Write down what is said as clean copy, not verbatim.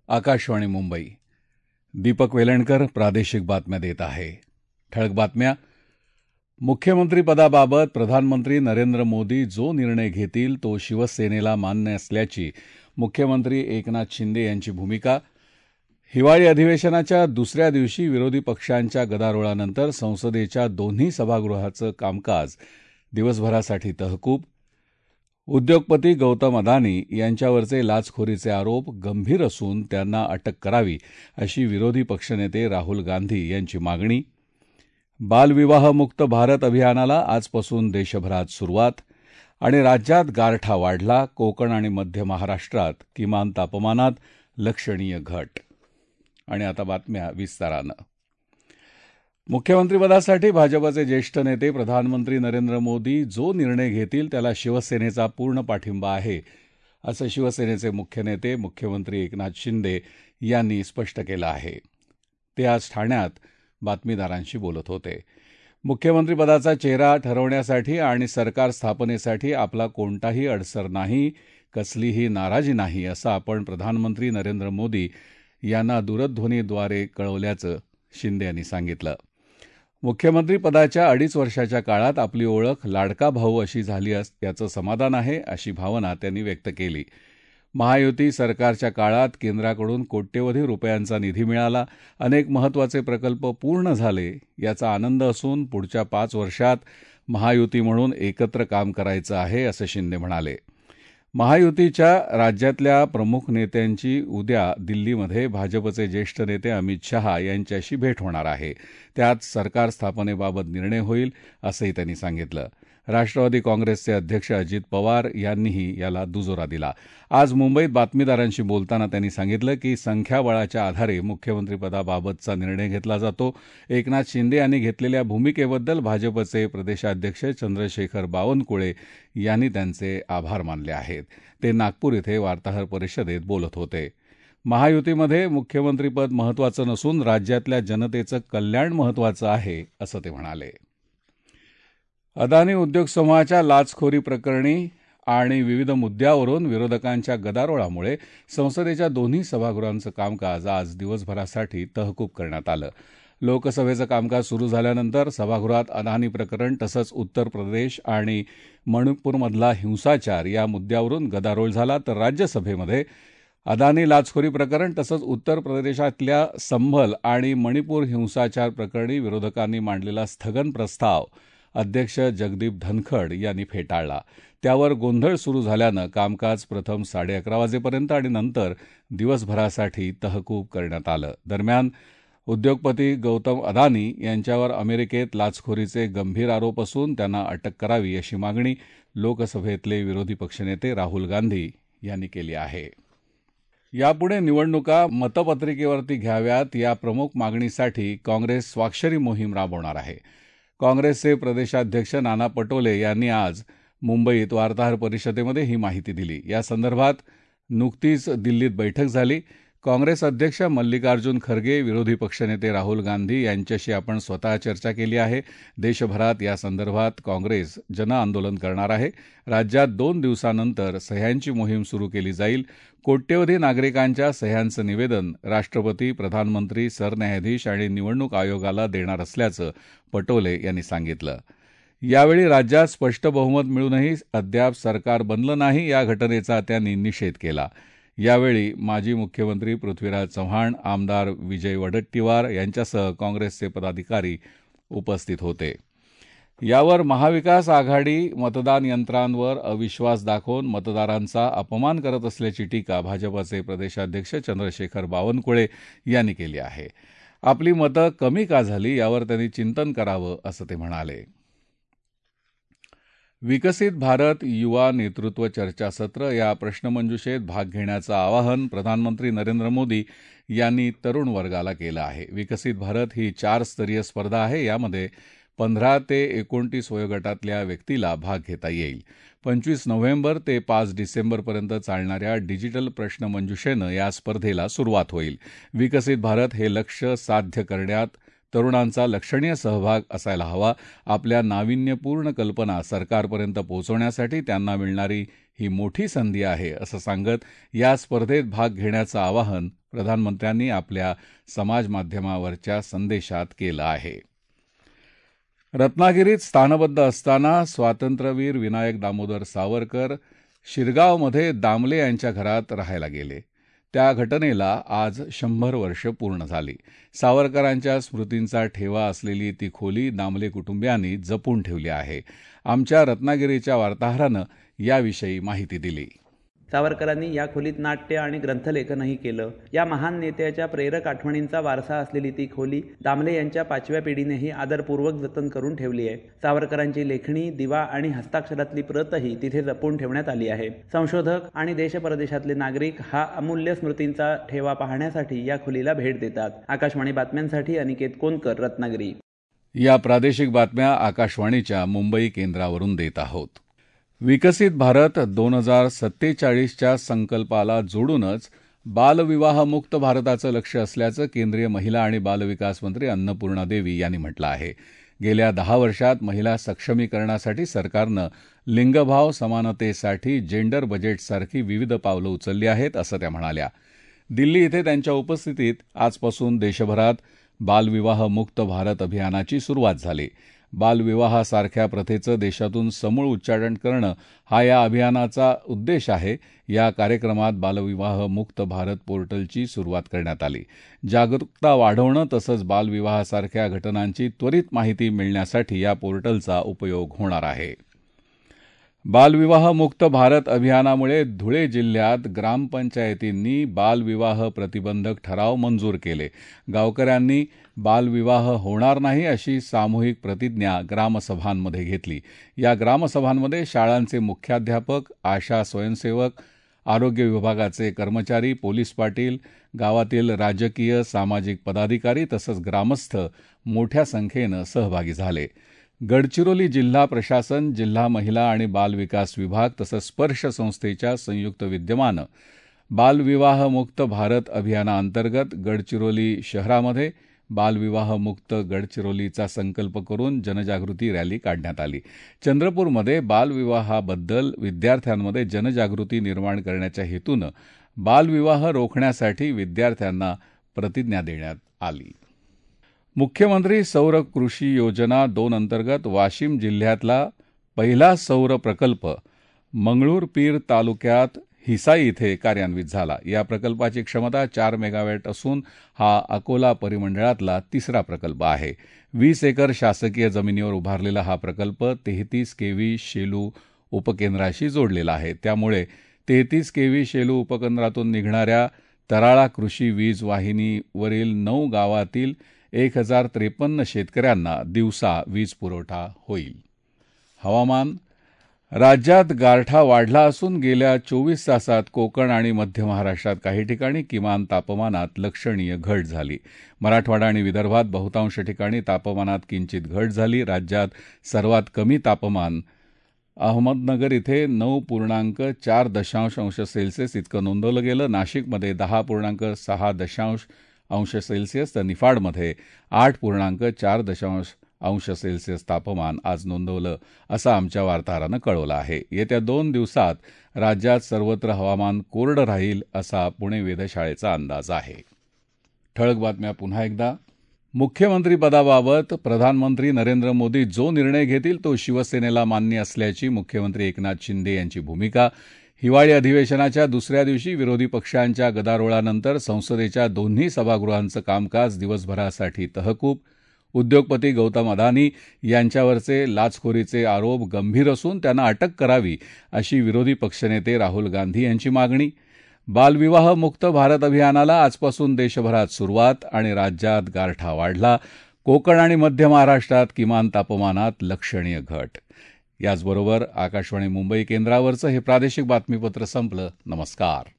आकाशवाणी मुंबई. दीपक वेलणकर प्रादेशिक बातम्या देत आहे. ठळक बातम्या. मुख्यमंत्रीपदाबाबत प्रधानमंत्री नरेंद्र मोदी जो निर्णय घेतील तो शिवसेनेला मान्य असल्याची मुख्यमंत्री एकनाथ शिंदे यांची भूमिका. हिवाळी अधिवेशनाच्या दुसऱ्या दिवशी विरोधी पक्षांच्या गदारोळानंतर संसदेच्या दोन्ही सभागृहाचं कामकाज दिवसभरासाठी तहकूब. उद्योगपती गौतम अदानी यांच्यावरचे लाचखोरीचे आरोप गंभीर असून त्यांना अटक करावी अशी विरोधी पक्षनेते राहुल गांधी यांची मागणी. बालविवाहमुक्त भारत अभियानाला आजपासून देशभरात सुरुवात. आणि राज्यात गारठा वाढला. कोकण आणि मध्य महाराष्ट्रात किमान तापमानात लक्षणीय घट. आणि आता बातम्या विस्तारानं. मुख्यमंत्रीपदासाठी भाजपचे ज्येष्ठ नेते प्रधानमंत्री नरेंद्र मोदी जो निर्णय घेतील त्याला शिवसेनेचा पूर्ण पाठिंबा आहे, असं शिवसेनेचे मुख्य नेते मुख्यमंत्री एकनाथ शिंदे यांनी स्पष्ट केलं आहे. ते आज ठाण्यात बातमीदारांशी बोलत होते. मुख्यमंत्रीपदाचा चेहरा ठरवण्यासाठी आणि सरकार स्थापनेसाठी आपला कोणताही अडसर नाही, कसलीही नाराजी नाही, असं आपण प्रधानमंत्री नरेंद्र मोदी यांना दूरध्वनीद्वारे कळवल्याचं शिंदे यांनी सांगितलं. मुख्यमंत्रीपदाच्या 2.5 वर्षाच्या काळात आपली ओळख लाडका भाऊ अशी झाली याचं समाधान आहे, अशी भावना त्यांनी व्यक्त केली. महायुती सरकारच्या काळात केंद्राकडून कोट्यवधी रुपयांचा निधी मिळाला, अनेक महत्त्वाचे प्रकल्प पूर्ण झाले, याचा आनंद असून पुढच्या 5 वर्षात महायुती म्हणून एकत्र काम करायचं आहे, असं शिंदे म्हणाले. महायुतीच्या राज्यातल्या प्रमुख नेत्यांची उद्या दिल्लीमध्ये भाजपचे ज्येष्ठ नेते अमित शहा यांच्याशी भेट होणार आहे. त्यात सरकार स्थापनेबाबत निर्णय होईल, असंही त्यांनी सांगितलं. राष्ट्रवादी काँग्रेसचे अध्यक्ष अजित पवार यांनीही याला दुजोरा दिला. आज मुंबईत बातमीदारांशी बोलताना त्यांनी सांगितलं की संख्याबळाच्या आधारे मुख्यमंत्रीपदाबाबतचा निर्णय घेतला जातो. एकनाथ शिंदे यांनी घेतलेल्या भूमिकेबद्दल भाजपचे प्रदेशाध्यक्ष चंद्रशेखर बावनकुळे यांनी त्यांचे आभार मानले आहेत. ते नागपूर इथे वार्ताहर परिषदेत बोलत होते. महायुतीमध्ये मुख्यमंत्रीपद महत्त्वाचं नसून राज्यातल्या जनतेचं कल्याण महत्त्वाचं आहे, असं ते म्हणाले. अदानी उद्योग समूहाच्या लाचखोरी प्रकरणी आणि विविध मुद्द्यावरून विरोधकांच्या गदारोळामुळे संसदेच्या दोन्ही सभागृहांचं कामकाज आज दिवसभरासाठी तहकूब करण्यात आलं. लोकसभेचं कामकाज सुरू झाल्यानंतर सभागृहात अदानी प्रकरण तसंच उत्तर प्रदेश आणि मणिपूरमधला हिंसाचार या मुद्द्यावरून गदारोळ झाला, तर राज्यसभेमध्ये अदानी लाचखोरी प्रकरण तसंच उत्तर प्रदेशातल्या संभल आणि मणिपूर हिंसाचार प्रकरणी विरोधकांनी मांडलेला स्थगन प्रस्ताव अध्यक्ष जगदीप धनखड यांनी फेटाळला. त्यावर गोंधळ सुरू झाल्यानं कामकाज प्रथम 11:30 वाजेपर्यंत आणि नंतर दिवसभरासाठी तहकूब करण्यात आलं. दरम्यान उद्योगपती गौतम अदानी यांच्यावर अमेरिकेत लाचखोरीचे गंभीर आरोप असून त्यांना अटक करावी अशी मागणी लोकसभेतले विरोधी पक्षनेते राहुल गांधी यांनी केली आहे. यापुढे निवडणुका मतपत्रिकेवरती घ्याव्यात या प्रमुख मागणीसाठी काँग्रेस स्वाक्षरी मोहीम राबवणार आहे. काँग्रेसचे प्रदेशाध्यक्ष नाना पटोले यांनी आज मुंबईत वार्ताहर परिषदेमध्ये ही माहिती दिली. या संदर्भात नुकतीच दिल्लीत बैठक झाली. काँग्रेस अध्यक्ष मल्लिकार्जुन खरगे, विरोधी पक्षनेते राहुल गांधी यांच्याशी आपण स्वतः चर्चा केली आहे. देशभरात या संदर्भात काँग्रेस जनआंदोलन करणार आहे. राज्यात 2 दिवसांनंतर सह्यांची मोहीम सुरू केली जाईल. कोट्यवधी नागरिकांच्या सह्यांचं निवेदन राष्ट्रपती, प्रधानमंत्री, सरन्यायाधीश आणि निवडणूक आयोगाला देणार असल्याचं पटोले यांनी सांगितलं. यावेळी राज्यात स्पष्ट बहुमत मिळूनही अद्याप सरकार बनलं नाही, या घटनेचा त्यांनी निषेध केला. यावेळी माजी मुख्यमंत्री पृथ्वीराज चव्हाण, आमदार विजय वडेट्टीवार यांच्यासह काँग्रेसचे पदाधिकारी उपस्थित होते. यावर महाविकास आघाडी मतदान यंत्रांवर अविश्वास दाखवून मतदारांचा अपमान करत असल्याची टीका भाजपचे प्रदेशाध्यक्ष चंद्रशेखर बावनकुळे यांनी केली आहे. आपली मतं कमी का झाली यावर त्यांनी चिंतन करावं, असं ते म्हणाले. विकसित भारत युवा नेतृत्व चर्चासत्र या प्रश्नमंजुषेत भाग घेण्याचं आवाहन प्रधानमंत्री नरेंद्र मोदी यांनी तरुण वर्गाला केलं आहे. विकसित भारत ही 4 स्तरीय स्पर्धा आहे. यामध्ये 15 ते 29 वयोगटातल्या व्यक्तीला भाग घेता येईल. 25 नोव्हेंबर ते 5 डिसेंबरपर्यंत चालणाऱ्या डिजिटल प्रश्नमंजुषेनं या स्पर्धेला सुरुवात होईल. विकसित भारत हे लक्ष्य साध्य करण्यात तरुणांचा लक्षणीय सहभाग असायला हवा. आपल्या नाविन्यपूर्ण कल्पना सरकारपर्यंत पोहोचवण्यासाठी त्यांना मिळणारी ही मोठी संधी आहे, असं सांगत या स्पर्धेत भाग घेण्याचं आवाहन प्रधानमंत्र्यांनी आपल्या समाजमाध्यमावरच्या संदेशात केलं आहे. रत्नागिरीत स्थानबद्ध असताना स्वातंत्र्यवीर विनायक दामोदर सावरकर शिरगावमध्ये दामले यांच्या घरात राहायला गेले. त्या घटनेला आज 100 वर्ष पूर्ण झाली. सावरकरांच्या स्मृतींचा ठेवा असलेली ती खोली दामले कुटुंबियांनी जपून ठेवली आहे. आमच्या रत्नागिरीच्या वार्ताहरानं याविषयी माहिती दिली. सावरकरांनी या खोलीत नाट्य आणि ग्रंथलेखनही केलं. या महान नेत्याच्या प्रेरक आठवणींचा वारसा असलेली ती खोली दामले यांच्या 5व्या पिढीनेही आदरपूर्वक जतन करून ठेवली आहे. सावरकरांची लेखणी, दिवा आणि हस्ताक्षरातली प्रतही तिथे जपून ठेवण्यात आली आहे. संशोधक आणि देशपरदेशातले नागरिक हा अमूल्य स्मृतींचा ठेवा पाहण्यासाठी या खोलीला भेट देतात. आकाशवाणी बातम्यांसाठी अनिकेत कोनकर, रत्नागिरी. या प्रादेशिक बातम्या आकाशवाणीच्या मुंबई केंद्रावरून देत आहोत. विकसित भारत 2047च्या संकल्पाला जोडूनच बालविवाहमुक्त भारताचं लक्ष्य असल्याचं केंद्रीय महिला आणि बालविकास मंत्री अन्नपूर्णा देवी यांनी म्हटलं आहे. गेल्या 10 वर्षात महिला सक्षमीकरणासाठी सरकारनं लिंगभाव समानतेसाठी जेंडर बजेटसारखी विविध पावलं उचलली आहेत, असं त्या म्हणाल्या. दिल्ली इथे त्यांच्या उपस्थितीत आजपासून देशभरात बालविवाहमुक्त भारत अभियानाची सुरुवात झाली. बालविवाहासारख्या प्रथेचं देशातून समूळ उच्चाटन करणं हा या अभियानाचा उद्देश आहे. या कार्यक्रमात बालविवाह मुक्त भारत पोर्टलची सुरुवात करण्यात आली. जागरूकता वाढवणं तसंच बालविवाहासारख्या घटनांची त्वरित माहिती मिळण्यासाठी या पोर्टलचा उपयोग होणार आहे. बालविवाह मुक्त भारत अभियानामुळे धुळे जिल्ह्यात ग्रामपंचायतींनी बालविवाह प्रतिबंधक ठराव मंजूर केले. गावकऱ्यांनी बालविवाह होणार नाही अशी सामूहिक प्रतिज्ञा ग्रामसभांमध्ये घेतली. या ग्रामसभांमध्ये शाळांचे मुख्याध्यापक, आशा स्वयंसेवक, आरोग्य विभागाचे कर्मचारी, पोलीस पाटील, गावातील राजकीय सामाजिक पदाधिकारी तसंच ग्रामस्थ मोठ्या संख्येनं सहभागी झाले. गडचिरोली जिल्हा प्रशासन, जिल्हा महिला आणि बालविकास विभाग तसंच स्पर्श संस्थेच्या संयुक्त विद्यमानं बालविवाह मुक्त भारत अभियानाअंतर्गत गडचिरोली शहरामध्ये बालविवाह मुक्त गडचिरोलीचा संकल्प करून जनजागृती रॅली काढण्यात आली. चंद्रपूरमध्ये बालविवाहाबद्दल विद्यार्थ्यांमध्ये जनजागृती निर्माण करण्याच्या हेतूनं बालविवाह रोखण्यासाठी विद्यार्थ्यांना प्रतिज्ञा देण्यात आली. मुख्यमंत्री सौर कृषी योजना 2 अंतर्गत वाशिम जिल्ह्यातला पहिला सौर प्रकल्प मंगळूरपीर तालुक्यात हिसाई इथे कार्यान्वित झाला. या प्रकल्पाची क्षमता 4 मेगावॅट असून हा अकोला परिमंडळातला तिसरा प्रकल्प आहे. 20 एकर शासकीय जमिनीवर उभारलेला हा प्रकल्प 33 केव्ही शेलू उपकेंद्राशी जोडलेला आहे. त्यामुळे 33 केव्ही शेलू उपकेंद्रातून निघणाऱ्या तराळा कृषी वीज वाहिनीवरील 9 गावातील 1053 शेतकऱ्यांना दिवसा वीज पुरवठा होईल. हवामान. राज्यात गारठा वाढला असून गेल्या 24 तासात कोकण आणि मध्य महाराष्ट्रात काही ठिकाणी किमान तापमानात लक्षणीय घट झाली. मराठवाडा आणि विदर्भात बहुतांश ठिकाणी तापमानात किंचित घट झाली. राज्यात सर्वात कमी तापमान अहमदनगर इथे 9.4 अंश सेल्सिअस इतकं नोंदवलं गेलं. नाशिकमध्ये 10.6 अंश सेल्सिअस तर निफाडमध्ये 8.4 अंश सेल्सिअस तापमान आज नोंदवलं असं आमच्या वार्ताहरानं कळवलं आहे. येत्या 2 दिवसात राज्यात सर्वत्र हवामान कोरडं राहील असा पुणे वेधशाळेचा अंदाज आहे. ठळक बातम्या पुन्हा एकदा. मुख्यमंत्रीपदाबाबत प्रधानमंत्री नरेंद्र मोदी जो निर्णय घेतील तो शिवसेनेला मान्य असल्याची मुख्यमंत्री एकनाथ शिंदे यांची भूमिका. हिवाळी अधिवेशनाच्या दुसऱ्या दिवशी विरोधी पक्षांच्या गदारोळानंतर संसदेच्या दोन्ही सभागृहांचं कामकाज दिवसभरासाठी तहकूब. उद्योगपती गौतम अदानी यांच्यावरचे लाचखोरीचे आरोप गंभीर असून त्यांना अटक करावी अशी विरोधी पक्षनेते राहुल गांधी यांची मागणी. बालविवाह मुक्त भारत अभियानाला आजपासून देशभरात सुरुवात आणि राज्यात गारठा वाढला. कोकण आणि मध्य महाराष्ट्रात किमान तापमानात लक्षणीय घट. याचबरोबर आकाशवाणी मुंबई केंद्रावरचं हे प्रादेशिक बातमीपत्र संपलं. नमस्कार.